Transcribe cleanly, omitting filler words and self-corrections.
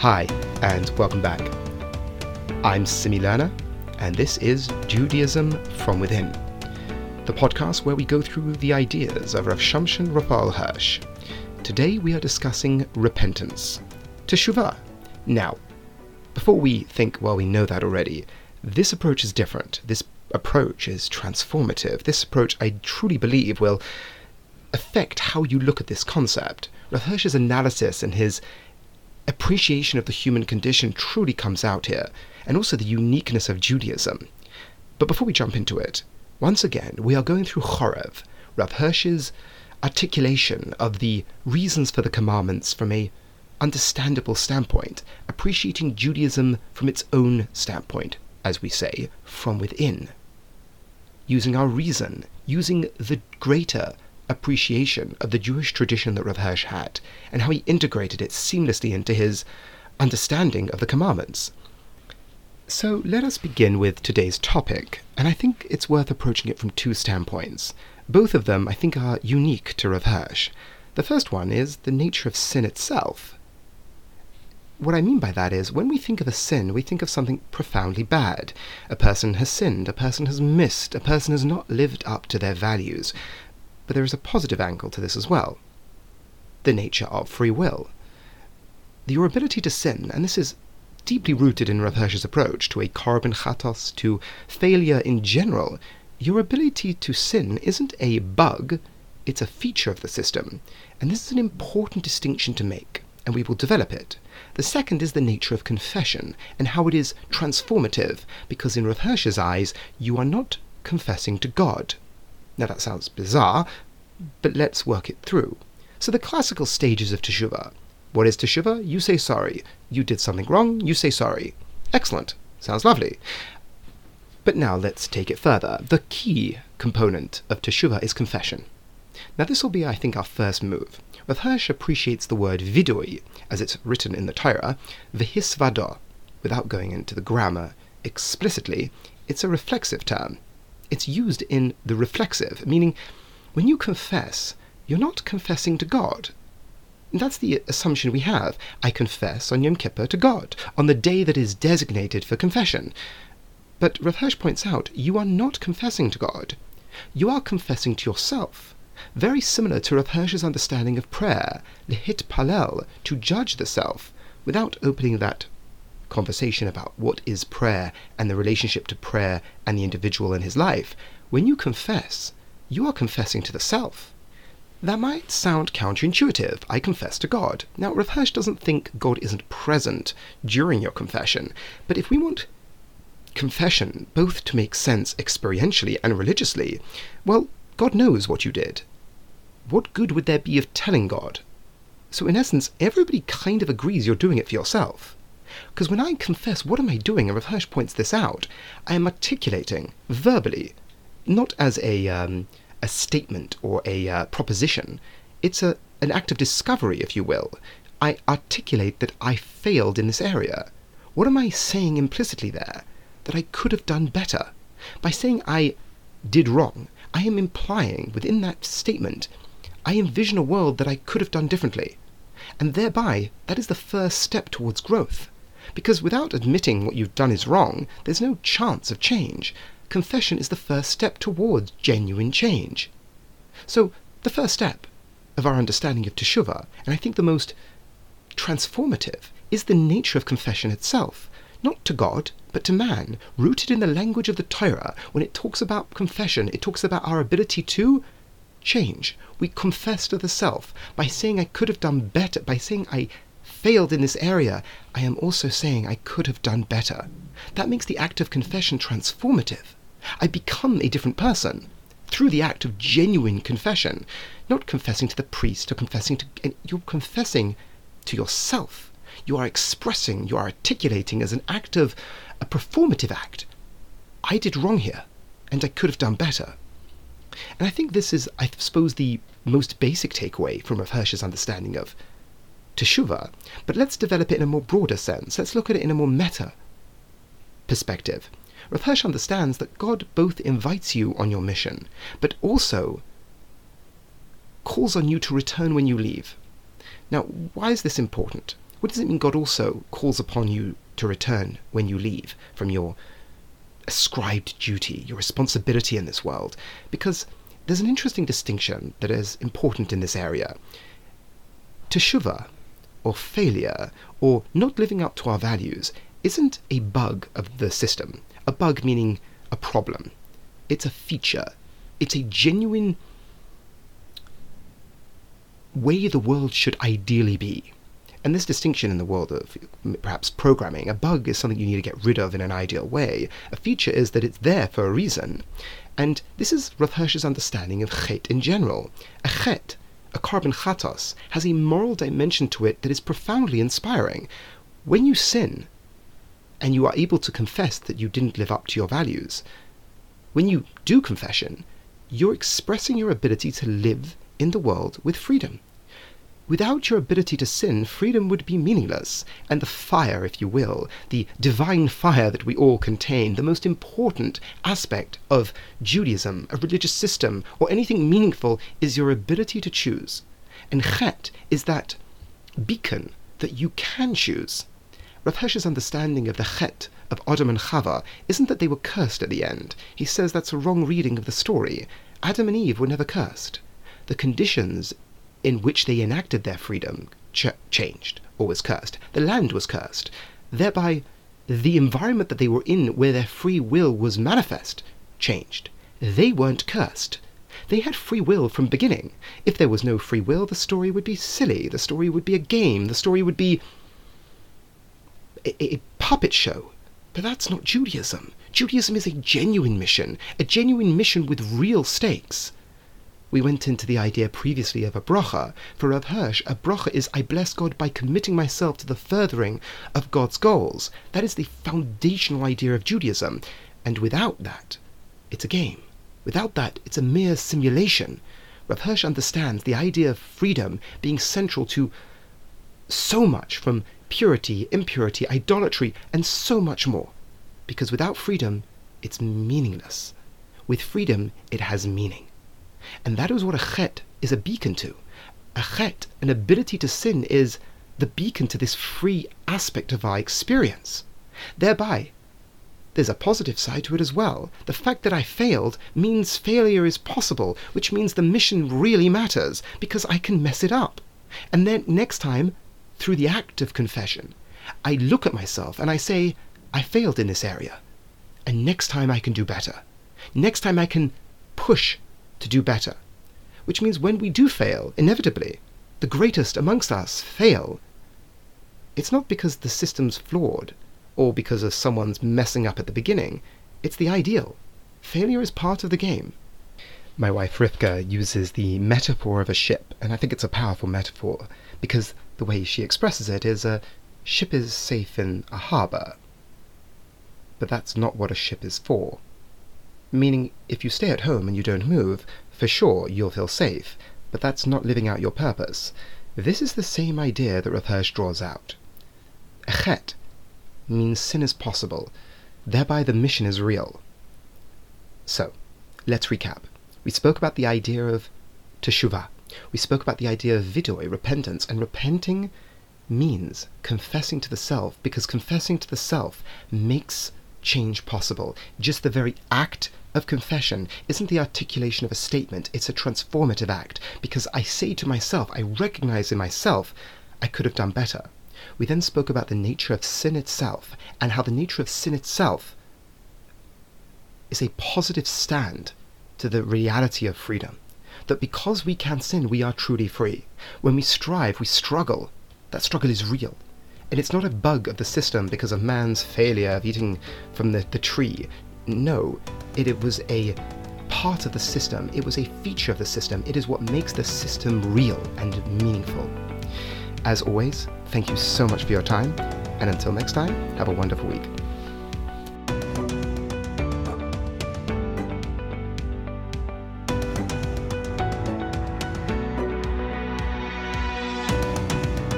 Hi, and welcome back. I'm Simi Lerner, and this is Judaism from Within, the podcast where we go through the ideas of Rav Shamshon Raphael Hirsch. Today we are discussing repentance, teshuvah. Now, before we think, well, we know that already, this approach is different. This approach is transformative. This approach, I truly believe, will affect how you look at this concept. Rav Hirsch's analysis and his appreciation of the human condition truly comes out here, and also the uniqueness of Judaism. But before we jump into it, once again, we are going through Chorev, Rav Hirsch's articulation of the reasons for the commandments from a understandable standpoint, appreciating Judaism from its own standpoint, as we say, from within. Using our reason, using the greater appreciation of the Jewish tradition that Rav Hirsch had, and how he integrated it seamlessly into his understanding of the commandments. So let us begin with today's topic, and I think it's worth approaching it from two standpoints. Both of them, I think, are unique to Rav Hirsch. The first one is the nature of sin itself. What I mean by that is, when we think of a sin, we think of something profoundly bad. A person has sinned, a person has missed, a person has not lived up to their values. But there is a positive angle to this as well. The nature of free will. Your ability to sin, and this is deeply rooted in Rav Hirsch's approach to a korban chatos, to failure in general, your ability to sin isn't a bug, it's a feature of the system. And this is an important distinction to make, and we will develop it. The second is the nature of confession, and how it is transformative, because in Rav Hirsch's eyes, you are not confessing to God. Now that sounds bizarre, but let's work it through. So the classical stages of teshuvah. What is teshuvah? You say sorry. You did something wrong, you say sorry. Excellent. Sounds lovely. But now let's take it further. The key component of teshuvah is confession. Now this will be, I think, our first move. Rav Hirsch appreciates the word vidui, as it's written in the Torah, v'hisvado. Without going into the grammar explicitly, it's a reflexive term. It's used in the reflexive, meaning when you confess, you're not confessing to God. And that's the assumption we have. I confess on Yom Kippur to God, on the day that is designated for confession. But Rav Hirsch points out, you are not confessing to God. You are confessing to yourself. Very similar to Rav Hirsch's understanding of prayer, lehitpalel, to judge the self, without opening that conversation about what is prayer and the relationship to prayer and the individual in his life. When you confess, you are confessing to the self. That might sound counterintuitive. I confess to God. Now, Rav Hirsch doesn't think God isn't present during your confession, but if we want confession both to make sense experientially and religiously, well, God knows what you did. What good would there be of telling God? So in essence, everybody kind of agrees you're doing it for yourself. Because when I confess, what am I doing? And Rav Hirsch points this out. I am articulating verbally, not as a statement or a proposition. It's an act of discovery, if you will. I articulate that I failed in this area. What am I saying implicitly there? That I could have done better. By saying I did wrong, I am implying within that statement, I envision a world that I could have done differently. And thereby, that is the first step towards growth. Because without admitting what you've done is wrong, there's no chance of change. Confession is the first step towards genuine change. So, the first step of our understanding of teshuvah, and I think the most transformative, is the nature of confession itself. Not to God, but to man, rooted in the language of the Torah. When it talks about confession, it talks about our ability to change. We confess to the self. By saying I could have done better, by saying I failed in this area, I am also saying I could have done better. That makes the act of confession transformative. I become a different person through the act of genuine confession, not confessing to the priest or confessing to... You're confessing to yourself. You are expressing, you are articulating as an act of a performative act. I did wrong here, and I could have done better. And I think this is, I suppose, the most basic takeaway from Rav Hirsch's understanding of teshuvah, but let's develop it in a more broader sense. Let's look at it in a more meta perspective. Rav Hirsch understands that God both invites you on your mission, but also calls on you to return when you leave. Now, why is this important? What does it mean God also calls upon you to return when you leave from your ascribed duty, your responsibility in this world? Because there's an interesting distinction that is important in this area. Teshuvah, or failure, or not living up to our values, isn't a bug of the system. A bug meaning a problem. It's a feature. It's a genuine way the world should ideally be. And this distinction in the world of perhaps programming, a bug is something you need to get rid of in an ideal way. A feature is that it's there for a reason. And this is Rav Hirsch's understanding of chet in general. A chet, a carbon chatos, has a moral dimension to it that is profoundly inspiring. When you sin, and you are able to confess that you didn't live up to your values, when you do confession, you're expressing your ability to live in the world with freedom. Without your ability to sin, freedom would be meaningless, and the fire, if you will, the divine fire that we all contain, the most important aspect of Judaism, a religious system, or anything meaningful, is your ability to choose. And chet is that beacon that you can choose. Rav Hirsch's understanding of the chet of Adam and Chava isn't that they were cursed at the end. He says that's a wrong reading of the story. Adam and Eve were never cursed. The conditions in which they enacted their freedom changed, or was cursed. The land was cursed. Thereby, the environment that they were in, where their free will was manifest, changed. They weren't cursed. They had free will from beginning. If there was no free will, the story would be silly. The story would be a game. The story would be a puppet show. But that's not Judaism. Judaism is a genuine mission with real stakes. We went into the idea previously of a bracha. For Rav Hirsch, a bracha is, I bless God by committing myself to the furthering of God's goals. That is the foundational idea of Judaism. And without that, it's a game. Without that, it's a mere simulation. Rav Hirsch understands the idea of freedom being central to so much, from purity, impurity, idolatry, and so much more. Because without freedom, it's meaningless. With freedom, it has meaning. And that is what a chet is a beacon to. A chet, an ability to sin, is the beacon to this free aspect of our experience. Thereby, there's a positive side to it as well. The fact that I failed means failure is possible, which means the mission really matters, because I can mess it up. And then next time, through the act of confession, I look at myself and I say, I failed in this area. And next time I can do better. Next time I can push to do better. Which means when we do fail, inevitably, the greatest amongst us fail. It's not because the system's flawed, or because of someone's messing up at the beginning. It's the ideal. Failure is part of the game. My wife Rivka uses the metaphor of a ship, and I think it's a powerful metaphor, because the way she expresses it is a ship is safe in a harbour. But that's not what a ship is for. Meaning, if you stay at home and you don't move, for sure you'll feel safe, but that's not living out your purpose. This is the same idea that Rav Hirsch draws out. A chet means sin is possible, thereby the mission is real. So, let's recap. We spoke about the idea of teshuvah. We spoke about the idea of vidui, repentance, and repenting means confessing to the self, because confessing to the self makes change possible. Just the very act of confession isn't the articulation of a statement, it's a transformative act, because I say to myself, I recognize in myself, I could have done better. We then spoke about the nature of sin itself, and how the nature of sin itself is a positive stand to the reality of freedom. That because we can sin, we are truly free. When we strive, we struggle. That struggle is real. And it's not a bug of the system because of man's failure of eating from the tree. No, it was a part of the system. It was a feature of the system. It is what makes the system real and meaningful. As always, thank you so much for your time, and until next time, have a wonderful week.